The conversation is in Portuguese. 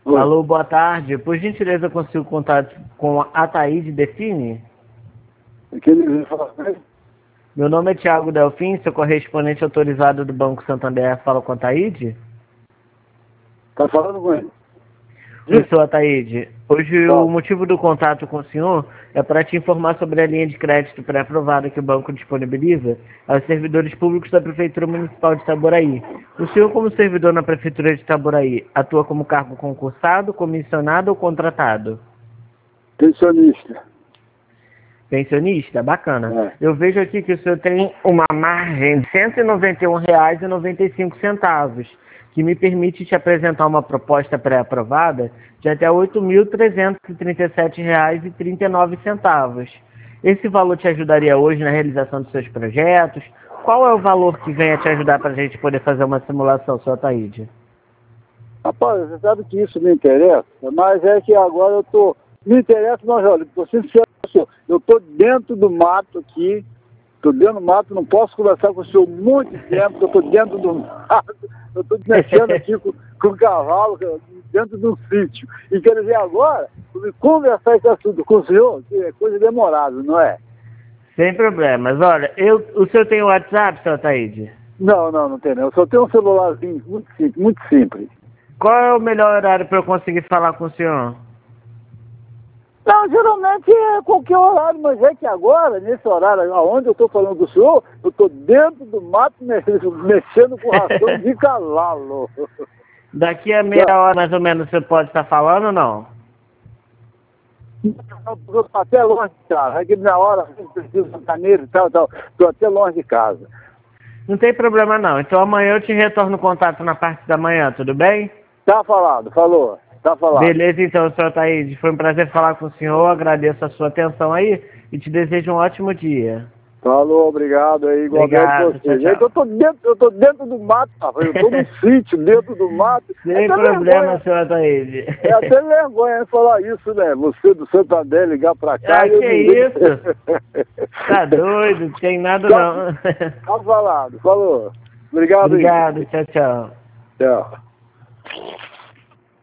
Oi. Alô, boa tarde. Por gentileza, eu consigo contato com a Ataíde Define? Quem fala mesmo? Meu nome é Thiago Delfim, sou correspondente autorizado do Banco Santander. Fala com a Ataíde? Tá falando com ele? Oi, sou Ataíde. Hoje o Fala. motivo do contato com o senhor é para te informar sobre a linha de crédito pré-aprovada que o banco disponibiliza aos servidores públicos da Prefeitura Municipal de Itaboraí. O senhor, como servidor na Prefeitura de Itaboraí, atua como cargo concursado, comissionado ou contratado? Pensionista. Pensionista? Bacana. É. Eu vejo aqui que o senhor tem uma margem de R$ 191,95, que me permite te apresentar uma proposta pré-aprovada de até R$ 8.337,39. Esse valor te ajudaria hoje na realização dos seus projetos? Qual é o valor que venha te ajudar para a gente poder fazer uma simulação, senhor Ataíde? Rapaz, você sabe que isso me interessa, mas é que agora eu tô... Me interessa, mas olha, tô sincero, eu tô dentro do mato aqui, tô dentro do mato, não posso conversar com o senhor muito tempo, eu tô dentro do mato, eu tô mexendo aqui com o cavalo, dentro do sítio. E quer dizer, agora, conversar esse assunto com o senhor, que é coisa demorada, não é? Sem problemas. Olha, o senhor tem o WhatsApp, senhor Ataíde? Não tem não. Eu só tenho um celularzinho muito simples, muito simples. Qual é o melhor horário para eu conseguir falar com o senhor? Não, geralmente é qualquer horário, mas é que agora, nesse horário onde eu estou falando do senhor, eu estou dentro do mato mexendo com ração de cavalo. Daqui a meia hora, mais ou menos, você pode estar falando ou não? Estou até longe de casa. Aqui na hora, preciso de janeiro e tal. Estou até longe de casa. Não tem problema não. Então amanhã eu te retorno o contato na parte da manhã, tudo bem? Tá falado, falou. Tá falado. Beleza, então, senhor Ataíde. Foi um prazer falar com o senhor. Agradeço a sua atenção aí e te desejo um ótimo dia. Falou, obrigado aí, igualmente Obrigado, você. tchau, tchau. Eu tô dentro do mato, rapaz. Eu tô no sítio, dentro do mato. Sem até problema, vergonha, senhor Ataíde. é até vergonha falar isso, né? Você do Santander ligar pra cá. Ah, E eu que ninguém... isso? Tá doido, tem nada não. Tá falado, falou. Obrigado aí. Obrigado, tchau, tchau. Tchau.